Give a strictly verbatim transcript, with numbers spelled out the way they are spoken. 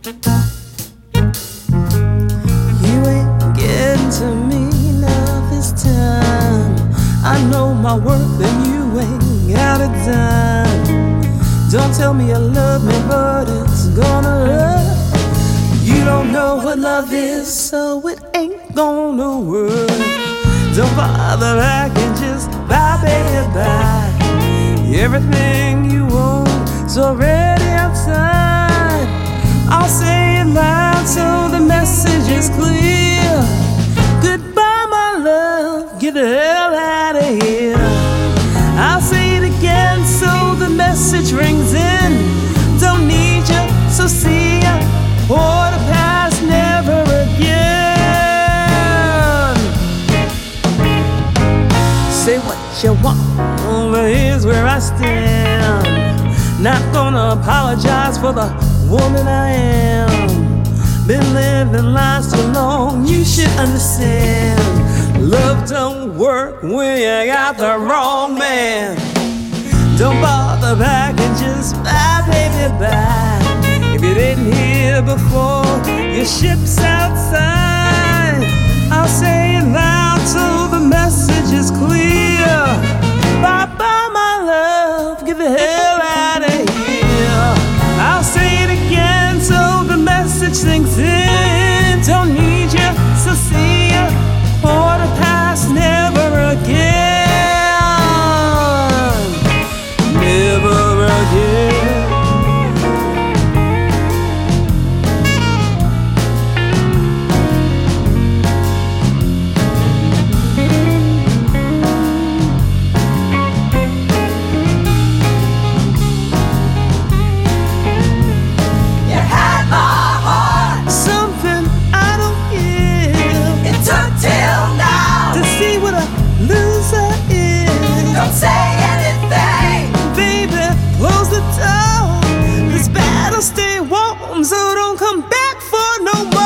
You ain't getting to me now this time. I know my worth and you ain't got a dime. Don't tell me you love me, but it's gonna hurt. You don't know what love is, so it ain't gonna work. Don't bother, I can just buy, baby, buy everything you want, it's already outside. I'll say it loud so the message is clear. Goodbye, my love, get the hell out of here. I'll say it again so the message rings in. Don't need you, so see ya, or the past never again. Say what you want, over here's where I stand. Not gonna apologize for the woman I am. Been living lies too long, you should understand. Love don't work when you got the wrong man. Don't bother back and just buy, baby, buy. If you didn't hear before, your ship's outside. I'll say it loud so the message is clear. Bye bye, my love, get the hell out of here. I'll say it again so the message sinks in. Don't need you, so see ya, or the past never again. Never again. Don't say anything, baby, close the door. This battle stay warm, so don't come back for no more.